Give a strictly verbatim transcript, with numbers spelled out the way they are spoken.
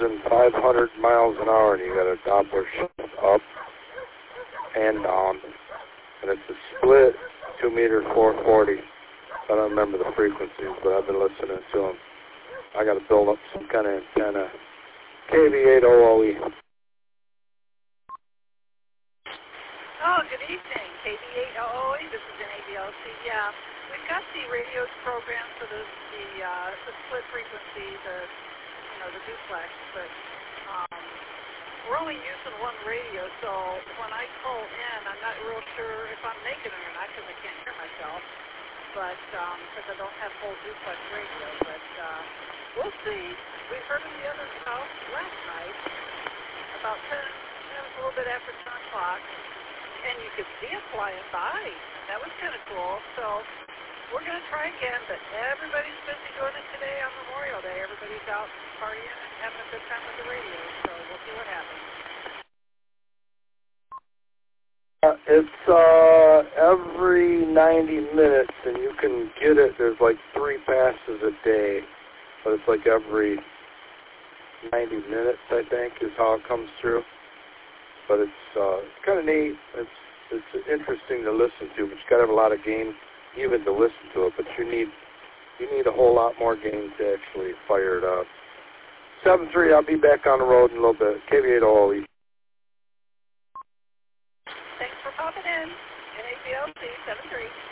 five hundred miles an hour, and you got a Doppler shift up and down. And it's a split two meter four forty. I don't remember the frequencies, but I've been listening to them. I got to build up some kind of antenna. K V eight O O E. Oh, good evening. K V eight O O E. This is an A B L C. Yeah, we've got the radio program for the the, uh, the split frequency, the you know the duplex, but um, we're only using one radio. So when I call in, I'm not real sure if I'm making it or not because I can't hear myself. But because um, I don't have full duplex radio, but uh, we'll see. We heard of the other house last night, about ten. It was a little bit after ten o'clock, and you could see it flying by. That was kind of cool. So we're going to try again, but everybody's busy doing it today on Memorial Day. Everybody's out partying and having a good time with the radio. So we'll see what happens. Uh, it's uh, every ninety minutes, and you can get it. There's like three passes a day, but it's like every ninety minutes, I think, is how it comes through. But it's uh, it's kind of neat. It's it's interesting to listen to, but you got to have a lot of gain even to listen to it. But you need you need a whole lot more gain to actually fire it up. seven three. I'll be back on the road in a little bit. K V eight O O E. Thanks for popping in. N A B L C seven three.